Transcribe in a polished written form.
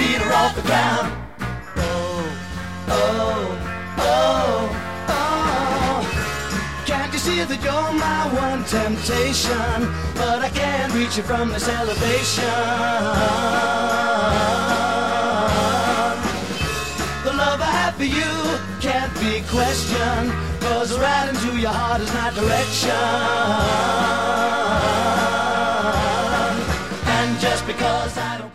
feet are off the ground. Oh, oh, oh, oh. Can't you see that you're my one temptation? But I can't reach you from this elevation. The love I have for you can't be questioned, 'cause right into your heart is my direction. And just because I don't